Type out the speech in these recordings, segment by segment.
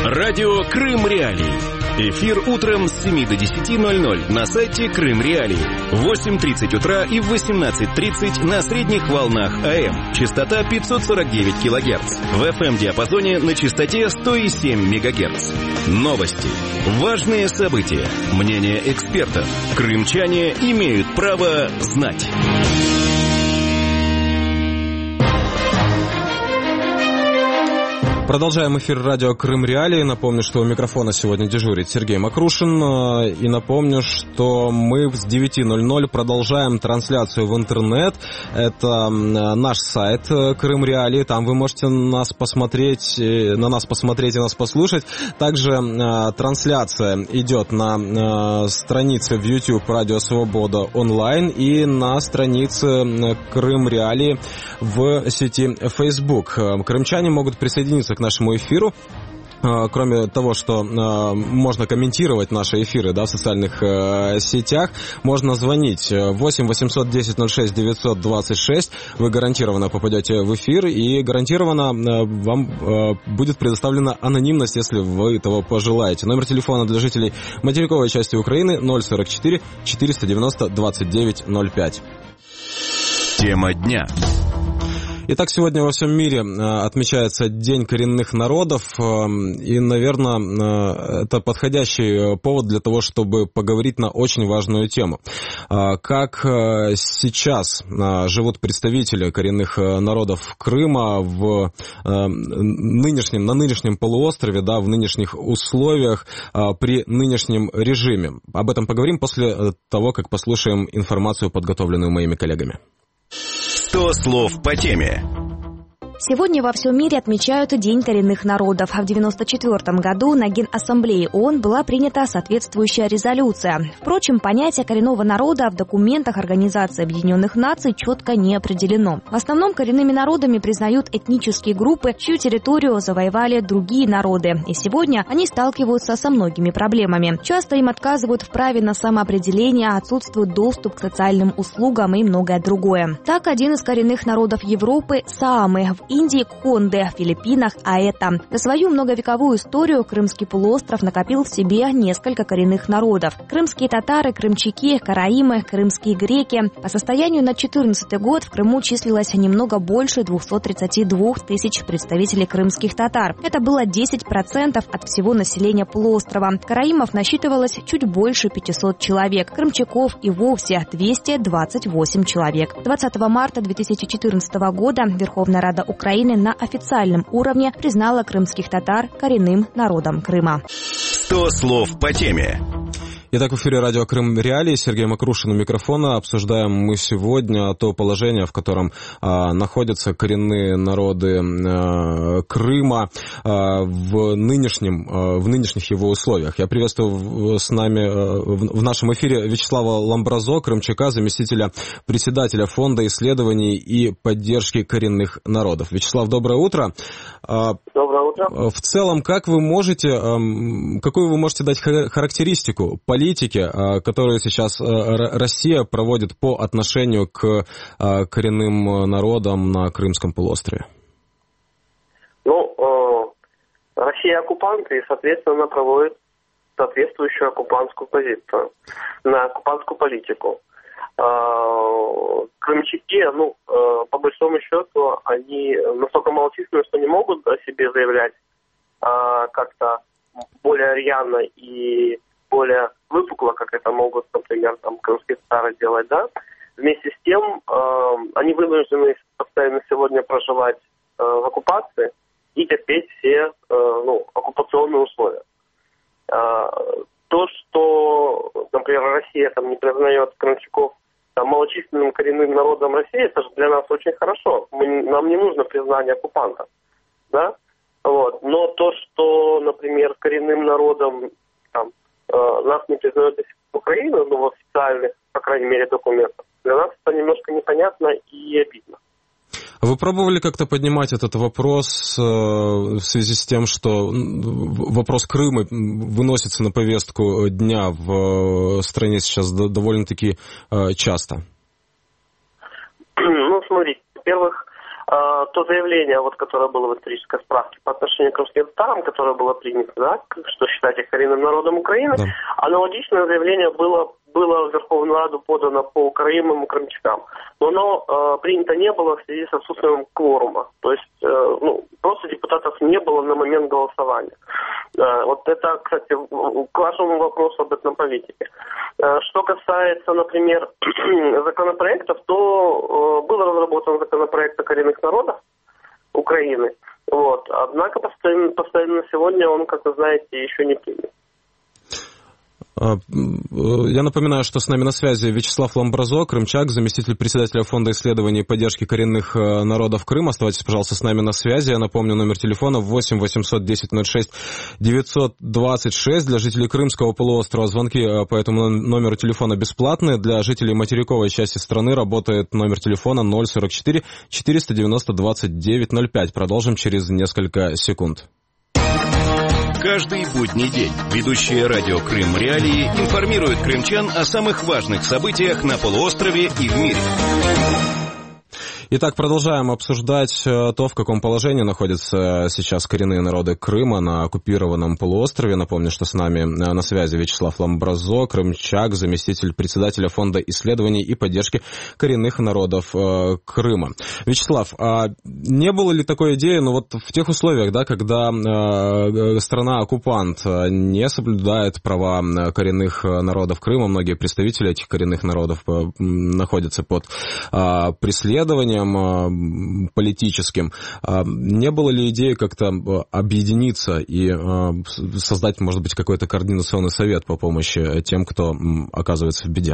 Радио Крым Реалии. Эфир утром с 7 до 10:00 на сайте Крым Реалии. В 8:30 утра и в 18:30 на средних волнах АМ. Частота 549 кГц. В FM-диапазоне на частоте 100,7 МГц. Новости. Важные события. Мнения экспертов. Крымчане имеют право знать. Продолжаем эфир радио Крым Реалии. Напомню, что у микрофона сегодня дежурит Сергей Макрушин. И напомню, что мы с 9:00 продолжаем трансляцию в интернет. Это наш сайт Крым Реалии. Там вы можете нас посмотреть, на нас посмотреть и нас послушать. Также трансляция идет на странице в YouTube Радио Свобода онлайн и на странице Крым Реалии в сети Facebook. Крымчане могут присоединиться к нашему эфиру. Кроме того, что можно комментировать наши эфиры, в социальных сетях, можно звонить 8 810 06 926. Вы гарантированно попадете в эфир, и гарантированно вам будет предоставлена анонимность, если вы этого пожелаете. Номер телефона для жителей материковой части Украины 044 490 29 05. Тема дня. Итак, сегодня во всем мире отмечается День коренных народов, и, наверное, это подходящий повод для того, чтобы поговорить на очень важную тему. Как сейчас живут представители коренных народов Крыма на нынешнем полуострове, в нынешних условиях, при нынешнем режиме. Об этом поговорим после того, как послушаем информацию, подготовленную моими коллегами. 100 слов по теме. Сегодня во всем мире отмечают День коренных народов. В 1994 году на Генассамблее ООН была принята соответствующая резолюция. Впрочем, понятие коренного народа в документах Организации Объединенных Наций четко не определено. В основном коренными народами признают этнические группы, чью территорию завоевали другие народы. И сегодня они сталкиваются со многими проблемами. Часто им отказывают в праве на самоопределение, отсутствует доступ к социальным услугам и многое другое. Так, один из коренных народов Европы – саамы, в Индии – хонды, в Филиппинах – аэта. За свою многовековую историю Крымский полуостров накопил в себе несколько коренных народов. Крымские татары, крымчаки, караимы, крымские греки. По состоянию на 2014 год в Крыму числилось немного больше 232 тысяч представителей крымских татар. Это было 10% от всего населения полуострова. Караимов насчитывалось чуть больше 500 человек. Крымчаков и вовсе 228 человек. 20 марта 2014 года Верховная Рада Украины на официальном уровне признала крымских татар коренным народом Крыма. 100 слов по теме. Итак, в эфире радио Крым Реалии. Сергей Макрушин у микрофона. Обсуждаем мы сегодня то положение, в котором находятся коренные народы Крыма в нынешних его условиях. Я приветствую с нами в нашем эфире Вячеслава Ламбразо, крымчака, заместителя председателя Фонда исследований и поддержки коренных народов. Вячеслав, доброе утро. Доброе утро. В целом, какую вы можете дать характеристику политики, которую сейчас Россия проводит по отношению к коренным народам на Крымском полуострове? Россия оккупант и, соответственно, проводит соответствующую оккупантскую позицию, на оккупантскую политику. Крымчаки, по большому счету, они настолько малочисленны, что не могут о себе заявлять как-то более рьяно и более выпукло, как это могут, например, крымские татары делать, Вместе с тем, они вынуждены постоянно сегодня проживать в оккупации и терпеть все оккупационные условия. То, что, например, Россия не признает крымчаков малочисленным коренным народом России, это же для нас очень хорошо. Нам не нужно признание оккупанта, Но то, что, например, коренным народом нас не признает Украина, в официальных, по крайней мере, документах, для нас это немножко непонятно и обидно. Вы пробовали как-то поднимать этот вопрос в связи с тем, что вопрос Крыма выносится на повестку дня в стране сейчас довольно-таки часто? Смотрите, во-первых, то заявление, которое было в исторической справке по отношению к крымским татарам, которое было принято, да, что считать их коренным народом Украины, да. Аналогичное заявление было в Верховную Раду подано по крымым и крымчакам. Но оно принято не было в связи с отсутствием кворума. То есть просто депутатов не было на момент голосования. Вот это, кстати, к вашему вопросу об этнополитике. Что касается, например, законопроектов, то был разработан законопроект о коренных народах Украины. Вот. Однако постоянно сегодня он, как вы знаете, еще не принят. Я напоминаю, что с нами на связи Вячеслав Ламбразо, крымчак, заместитель председателя Фонда исследований и поддержки коренных народов Крыма. Оставайтесь, пожалуйста, с нами на связи. Я напомню, номер телефона 8 800 10 06 926. Для жителей Крымского полуострова звонки по этому номеру телефона бесплатные. Для жителей материковой части страны работает номер телефона 044 490 29 05. Продолжим через несколько секунд. Каждый будний день ведущие радио «Крым Реалии» информируют крымчан о самых важных событиях на полуострове и в мире. Итак, продолжаем обсуждать то, в каком положении находятся сейчас коренные народы Крыма на оккупированном полуострове. Напомню, что с нами на связи Вячеслав Ламбразо, крымчак, заместитель председателя Фонда исследований и поддержки коренных народов Крыма. Вячеслав, а не было ли такой идеи, в тех условиях, да, когда страна-оккупант не соблюдает права коренных народов Крыма, многие представители этих коренных народов находятся под преследованием политическим. Не было ли идеи как-то объединиться и создать, может быть, какой-то координационный совет по помощи тем, кто оказывается в беде?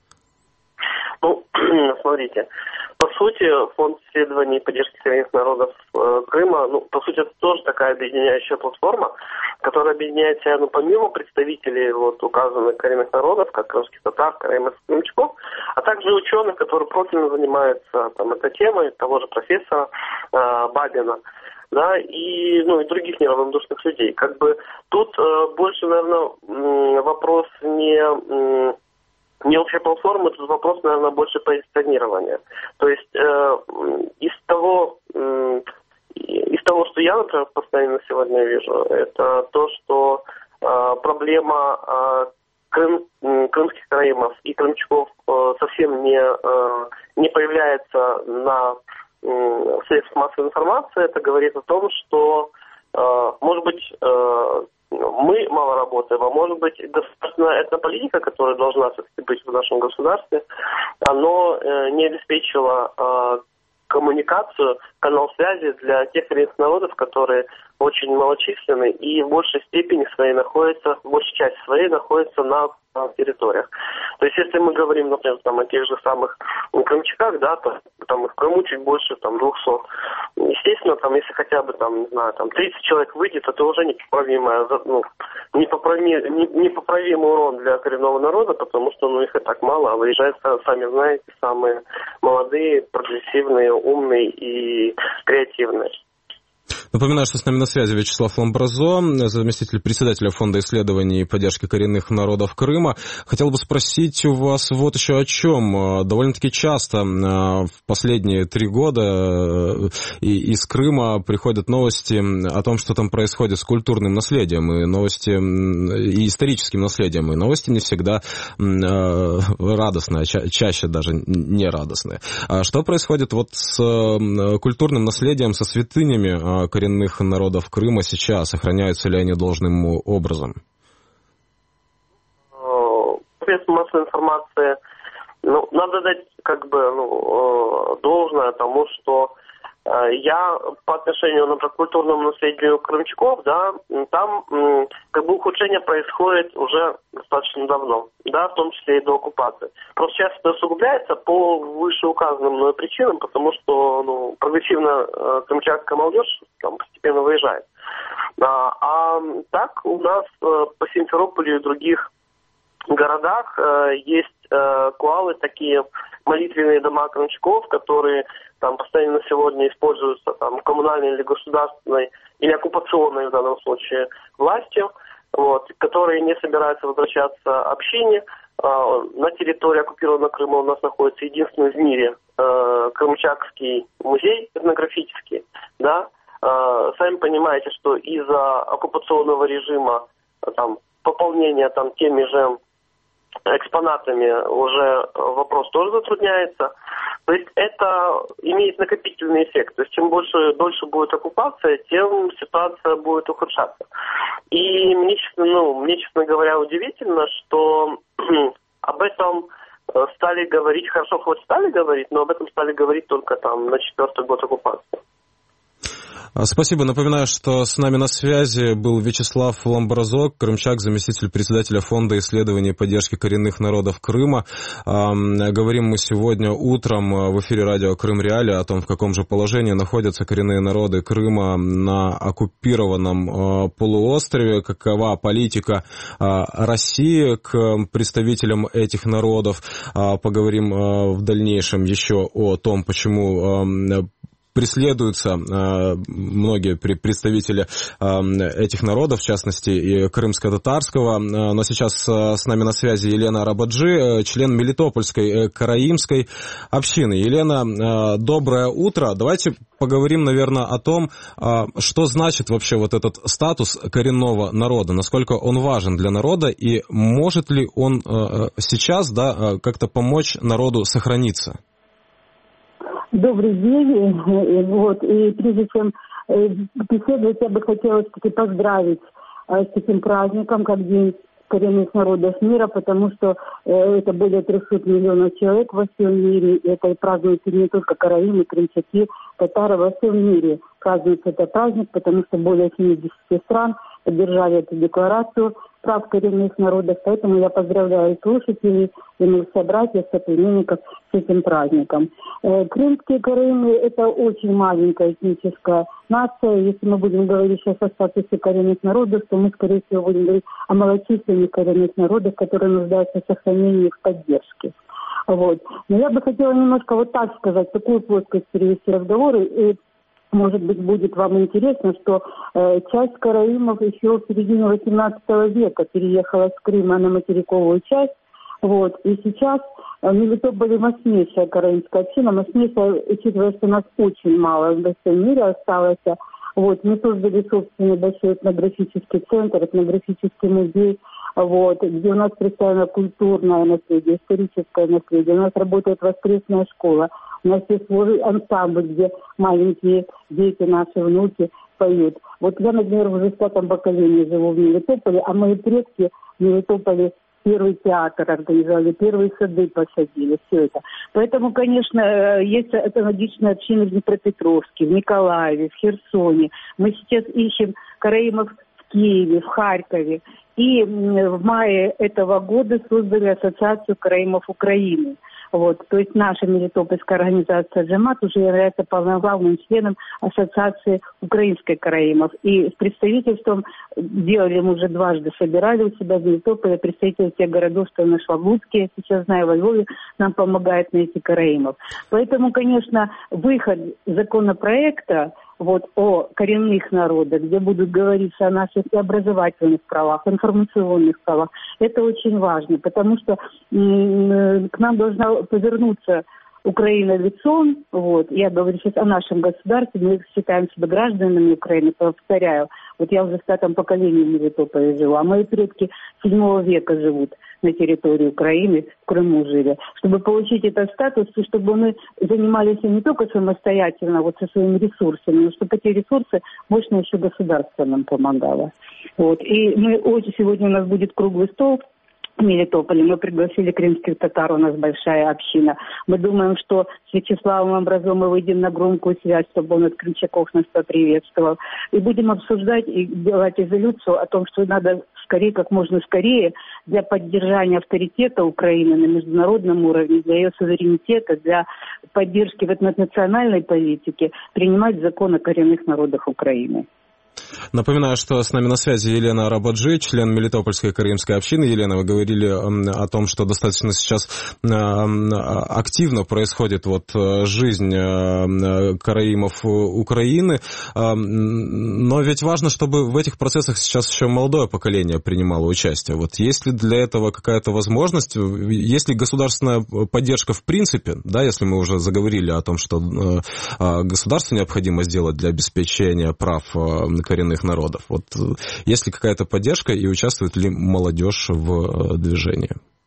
Смотрите, по сути, Фонд исследований и поддержки коренных народов Крыма, по сути, это тоже такая объединяющая платформа, которая объединяет себя, помимо представителей указанных коренных народов, как крымских татар, караимов, крымчаков, а также ученых, которые профильно занимаются этой темой, того же профессора Бабина, да, и других неравнодушных людей. Тут больше, наверное, вопрос не общая платформа, тут вопрос, наверное, больше позиционирования. То есть из того, что я, например, постоянно сегодня вижу, это то, что проблема крымских караимов и крымчаков совсем не появляется на средствах массовой информации. Это говорит о том, что, может быть, мы мало работаем, а может быть, государственная этнополитика, которая должна все-таки быть в нашем государстве, она не обеспечила коммуникацию, канал связи для тех коренных народов, которые очень малочисленны и в большей степени в большей части своей находятся на территориях. То есть, если мы говорим, например, о тех же самых крымчаках, да, то их в Крыму чуть больше 200. Естественно, если хотя бы 30 человек выйдет, это уже непоправимый урон для коренного народа, потому что их и так мало, а выезжают, сами знаете, самые молодые, прогрессивные, умные и креативные. Напоминаю, что с нами на связи Вячеслав Ламбразо, заместитель председателя Фонда исследований и поддержки коренных народов Крыма. Хотел бы спросить у вас вот еще о чем. Довольно-таки часто в последние 3 года из Крыма приходят новости о том, что там происходит с культурным наследием, и новости и историческим наследием, и новости не всегда радостные, чаще даже не радостные. Что происходит с культурным наследием, со святынями коренных народов Крыма сейчас? Сохраняются ли они должным образом? Средства массовой информации, надо дать должное тому, что я по отношению, например, к культурному наследию крымчаков, да, там ухудшение происходит уже достаточно давно, да, в том числе и до оккупации. Просто сейчас это усугубляется по вышеуказанным мной причинам, потому что прогрессивно крымчакская молодежь постепенно выезжает. А так у нас по Симферополю и других городах есть куалы, такие молитвенные дома крымчаков, которые постоянно сегодня используются коммунальной или государственной, или оккупационной в данном случае властью, которые не собираются возвращаться общине. На территории оккупированного Крыма у нас находится единственный в мире крымчакский музей этнографический, да. Сами понимаете, что из-за оккупационного режима там, пополнения там, теми же экспонатами уже вопрос тоже затрудняется. То есть это имеет накопительный эффект. То есть чем дольше будет оккупация, тем ситуация будет ухудшаться. И мне, честно говоря, удивительно, что об этом стали говорить, хорошо, хоть стали говорить, но об этом стали говорить только там на 4-й год оккупации. Спасибо. Напоминаю, что с нами на связи был Вячеслав Ламбразок, крымчак, заместитель председателя Фонда исследований и поддержки коренных народов Крыма. Говорим мы сегодня утром в эфире радио Крым Реалии о том, в каком же положении находятся коренные народы Крыма на оккупированном полуострове, какова политика России к представителям этих народов. Поговорим в дальнейшем еще о том, почему преследуются многие представители этих народов, в частности и крымско-татарского. Но сейчас с нами на связи Елена Арабаджи, член Мелитопольской караимской общины. Елена, доброе утро. Давайте поговорим, наверное, о том, что значит вообще вот этот статус коренного народа, насколько он важен для народа и может ли он сейчас, да, как-то помочь народу сохраниться. Добрый день. И прежде чем беседовать, я бы хотела поздравить с этим праздником, как День коренных народов мира, потому что это более 300 миллионов человек во всем мире. И это празднуют не только караимы, крымчаки, татары во всем мире. Празднуется этот праздник, потому что более 70 стран поддержали эту декларацию прав коренных народов. Поэтому я поздравляю слушателей и моих собратьев, соплеменников с этим праздником. Крымские караимы – это очень маленькая этническая нация. Если мы будем говорить сейчас о статусе коренных народов, то мы, скорее всего, будем говорить о малочисленных коренных народах, которые нуждаются в сохранении их поддержки. Но я бы хотела немножко вот так сказать, в такую плоскость перевести разговоры. И, может быть, будет вам интересно, что часть караимов еще в середине 18 века переехала с Крыма на материковую часть. И сейчас в Мелитополе мощнейшая караимская община. Мощнейшая, учитывая, что нас очень мало во всем мире осталось. Мы создали собственный большой этнографический центр, этнографический музей, где у нас представлено культурное наследие, историческое наследие. У нас работает воскресная школа. У нас есть свой ансамбль, где маленькие дети, наши внуки поют. Я, например, в 10-м поколении живу в Мелитополе, а мои предки в Мелитополе первый театр организовали, первые сады посадили, все это. Поэтому, конечно, есть аналогичные общины в Днепропетровске, в Николаеве, в Херсоне. Мы сейчас ищем караимов в Киеве, в Харькове. И в мае этого года создали Ассоциацию караимов Украины. То есть наша мелитопольская организация «Джамат» уже является полноправным членом Ассоциации украинской караимов. И с представительством делали, мы уже дважды собирали у себя в Мелитополе представители тех городов, что на Шваблудске, я сейчас знаю, во Львове нам помогает найти караимов. Поэтому, конечно, выход законопроекта о коренных народах, где будут говориться о наших и образовательных правах, информационных правах. Это очень важно, потому что к нам должна повернуться Украина лицом. Я говорю сейчас о нашем государстве. Мы считаем себя гражданами Украины, повторяю. Я уже в 5-м поколении в Мелитополе живу, а мои предки 7 века живут на территории Украины, в Крыму жили. Чтобы получить этот статус, и чтобы мы занимались не только самостоятельно, со своими ресурсами, но чтобы эти ресурсы мощно еще государство нам помогало. И сегодня у нас будет круглый стол в Мелитополе. Мы пригласили крымских татар, у нас большая община. Мы думаем, что с Вячеславом Ламбразом мы выйдем на громкую связь, чтобы он от крымчаков нас поприветствовал. И будем обсуждать и делать резолюцию о том, что надо скорее, как можно скорее, для поддержания авторитета Украины на международном уровне, для ее суверенитета, для поддержки в национальной политике принимать закон о коренных народах Украины. Напоминаю, что с нами на связи Елена Арабаджи, член Мелитопольской караимской общины. Елена, вы говорили о том, что достаточно сейчас активно происходит жизнь караимов Украины, но ведь важно, чтобы в этих процессах сейчас еще молодое поколение принимало участие. Есть ли для этого какая-то возможность, есть ли государственная поддержка в принципе, да, если мы уже заговорили о том, что государству необходимо сделать для обеспечения прав коренных народов. Есть ли какая-то поддержка и участвует ли молодежь в движении?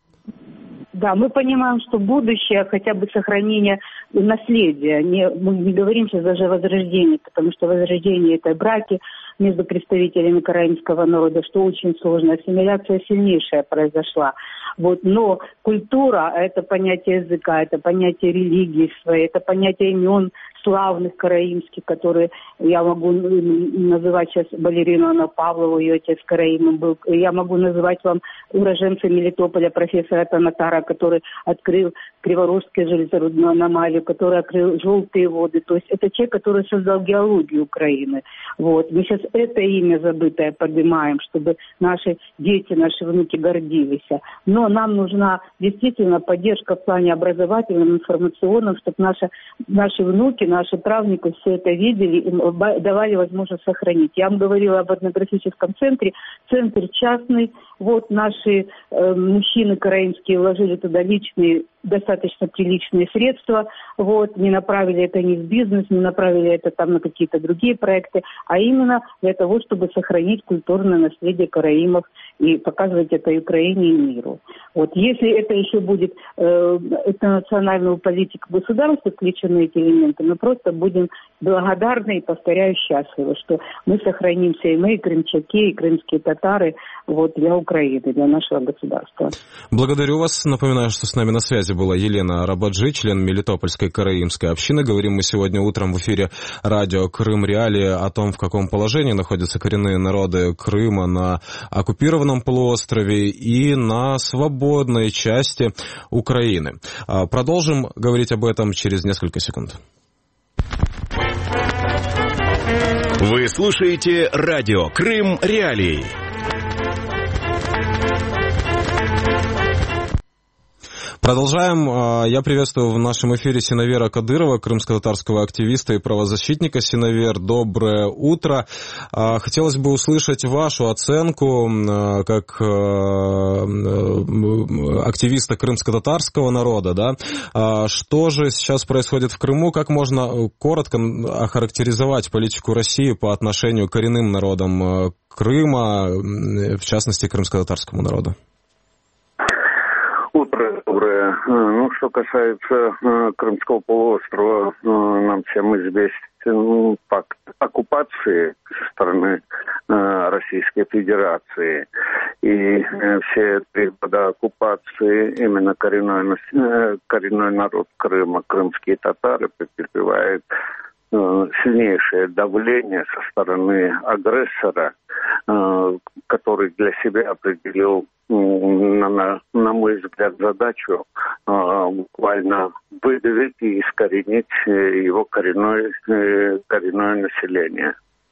Да, мы понимаем, что будущее, хотя бы сохранение наследия, мы не говорим сейчас даже о возрождении, потому что возрождение – это браки между представителями караимского народа, что очень сложно. Ассимиляция сильнейшая произошла. Но культура – это понятие языка, это понятие религии своей, это понятие имен славных караимских, которые я могу называть сейчас балерину Анну Павлову, ее отец караимом был. Я могу называть вам уроженца Мелитополя, профессора Танатара, который открыл Криворожскую железорудную аномалию, который открыл желтые воды. То есть это человек, который создал геологию Украины. Мы сейчас это имя забытое поднимаем, чтобы наши дети, наши внуки гордились. Но нам нужна действительно поддержка в плане образовательном, информационном, чтобы наши внуки, наши правнуки все это видели и давали возможность сохранить. Я вам говорила об этнографическом центре. Центр частный. Наши мужчины караимские вложили туда личные, достаточно приличные средства. Не направили это не в бизнес, не направили это на какие-то другие проекты, а именно для того, чтобы сохранить культурное наследие караимов и показывать это и Украине, и миру. Если это еще будет это национальную политику государства включены эти элементы, мы просто будем благодарны и, повторяю, счастливы, что мы сохранимся, и мы, и крымчаки, и крымские татары, для Украины, для нашего государства. Благодарю вас. Напоминаю, что с нами на связи была Елена Арабаджи, член Мелитопольской караимской общины. Говорим мы сегодня утром в эфире радио «Крым Реалии» о том, в каком положении находятся коренные народы Крыма на оккупированном полуострове и на свободной части Украины. Продолжим говорить об этом через несколько секунд. Вы слушаете радио «Крым Реалии». Продолжаем. Я приветствую в нашем эфире Синавера Кадырова, крымско-татарского активиста и правозащитника. Синавер, доброе утро. Хотелось бы услышать вашу оценку как активиста крымско-татарского народа. Да? Что же сейчас происходит в Крыму? Как можно коротко охарактеризовать политику России по отношению к коренным народам Крыма, в частности, крымско-татарскому народу? Утро доброе. Что касается Крымского полуострова, нам всем известен факт оккупации со стороны Российской Федерации. И все 3 года оккупации именно коренной народ Крыма, крымские татары, претерпевает сильнейшее давление со стороны агрессора, который для себя определил, на мой взгляд, задачу буквально выдавить и искоренить его коренное население.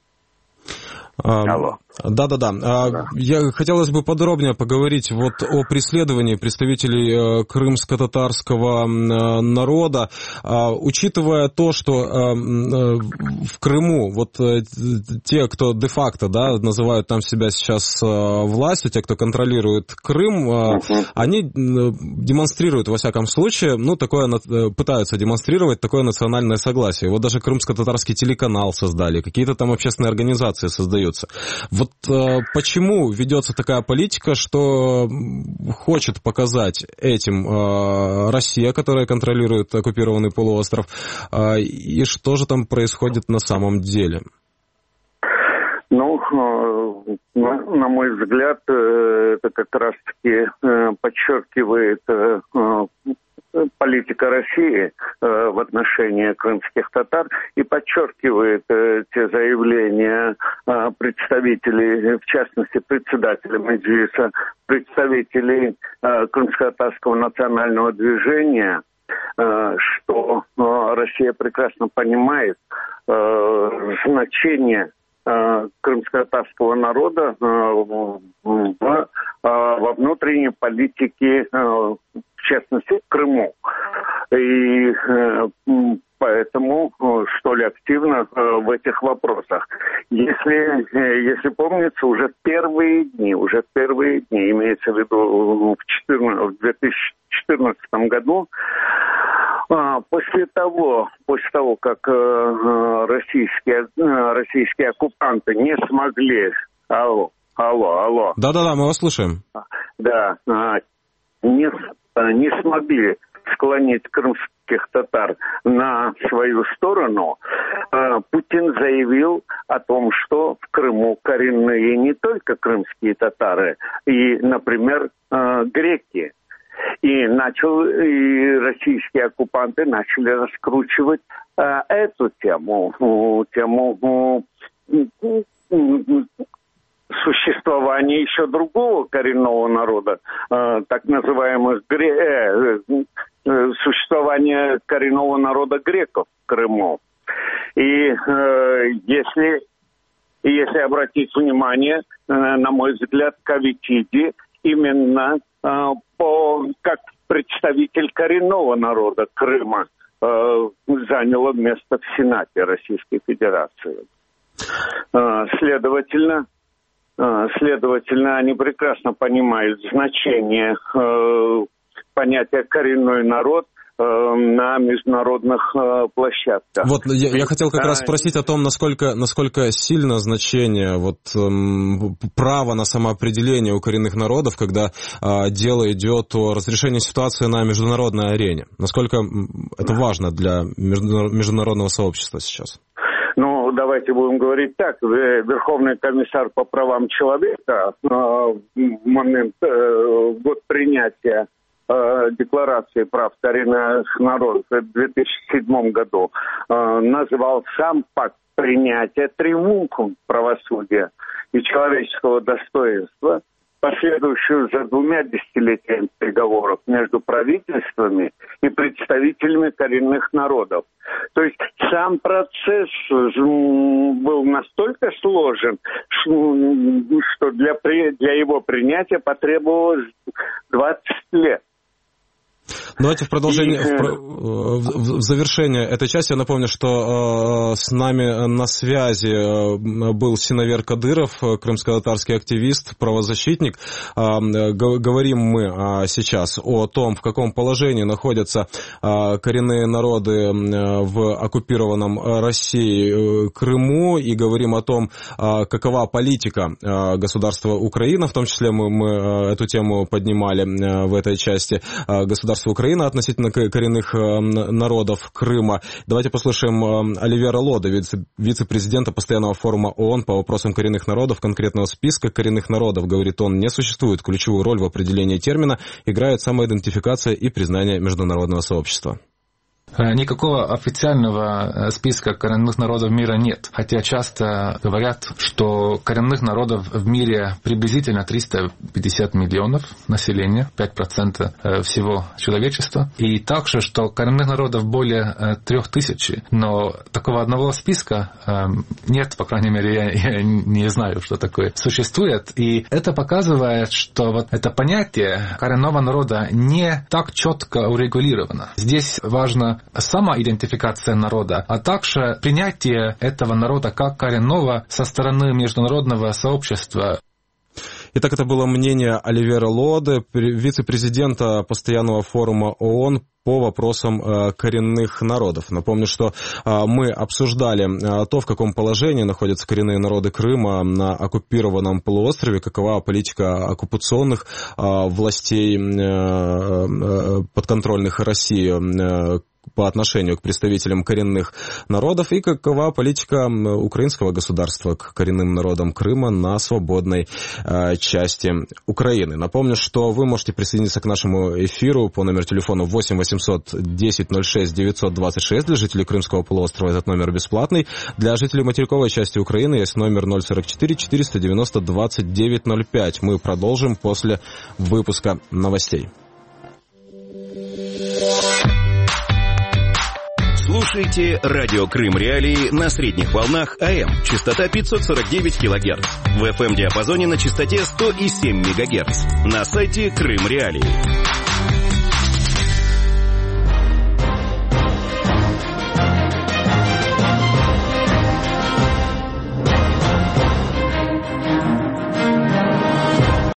Алло. Да. Хотелось бы подробнее поговорить о преследовании представителей крымско-татарского народа, учитывая то, что в Крыму те, кто де-факто называют там себя сейчас властью, те, кто контролирует Крым, они демонстрируют, во всяком случае, пытаются демонстрировать такое национальное согласие. Даже крымско-татарский телеканал создали, какие-то там общественные организации создаются. Почему ведется такая политика, что хочет показать этим Россия, которая контролирует оккупированный полуостров, и что же там происходит на самом деле? На мой взгляд, это как раз-таки подчеркивает политика России в отношении крымских татар и подчеркивает те заявления представителей, в частности, председателя Меджлиса, представителей крымско-татарского национального движения, что Россия прекрасно понимает значение крымско-татарского народа во внутренней политике, в частности, в Крыму. И поэтому столь активно в этих вопросах. Если помнится, уже в первые дни, имеется в виду в 2014 году, после того, как российские оккупанты не смогли... Алло. Да, мы вас слушаем. Да, не смогли склонить крымских татар на свою сторону, Путин заявил о том, что в Крыму коренные не только крымские татары, и, например, греки. И российские оккупанты начали раскручивать эту тему существования еще другого коренного народа, так называемых существование коренного народа греков в Крыму. И если обратить внимание, на мой взгляд, Кавитиди именно как представитель коренного народа Крыма заняла место в Сенате Российской Федерации. Следовательно, они прекрасно понимают значение понятия «коренной народ» на международных площадках. Вот я хотел как раз спросить о том, насколько сильно значение права на самоопределение у коренных народов, когда дело идет о разрешении ситуации на международной арене. Насколько это важно для международного сообщества сейчас? Ну, давайте будем говорить так. Верховный комиссар по правам человека в момент год принятия Декларации прав коренных народов в 2007 году назвал сам факт принятия триумфом правосудия и человеческого достоинства, последующую за 2 десятилетиями переговоров между правительствами и представителями коренных народов. То есть сам процесс был настолько сложен, что для его принятия потребовалось 20 лет. Давайте в продолжение, в завершение этой части я напомню, что с нами на связи был Синавер Кадыров, крымско-татарский активист, правозащитник. Говорим мы сейчас о том, в каком положении находятся коренные народы в оккупированном Россией Крыму, и говорим о том, какова политика государства Украина, в том числе мы эту тему поднимали в этой части, государства Украина относительно коренных народов Крыма. Давайте послушаем Оливера Лода, вице-президента Постоянного форума ООН по вопросам коренных народов. Конкретного списка коренных народов, говорит он, не существует. Ключевую роль в определении термина играет самоидентификация и признание международного сообщества. Никакого официального списка коренных народов мира нет. Хотя часто говорят, что коренных народов в мире приблизительно 350 миллионов населения, 5% всего человечества. И также, что коренных народов более 3000. Но такого одного списка нет, по крайней мере, я не знаю, что такое существует. И это показывает, что вот это понятие коренного народа не так четко урегулировано. Здесь важно самоидентификация народа, а также принятие этого народа как коренного со стороны международного сообщества. Итак, это было мнение Оливера Лоде, вице-президента Постоянного форума ООН по вопросам коренных народов. Напомню, что мы обсуждали то, в каком положении находятся коренные народы Крыма на оккупированном полуострове, какова политика оккупационных властей подконтрольных России по отношению к представителям коренных народов и какова политика украинского государства к коренным народам Крыма на свободной части Украины. Напомню, что вы можете присоединиться к нашему эфиру по номеру телефона 8 800 10 06 926. Для жителей Крымского полуострова этот номер бесплатный. Для жителей материковой части Украины есть номер 044 490 2905. Мы продолжим после выпуска новостей. Слушайте радио Крым Реалии на средних волнах АМ, частота 549 кГц, в FM-диапазоне на частоте 100,7 МГц, на сайте Крым Реалии.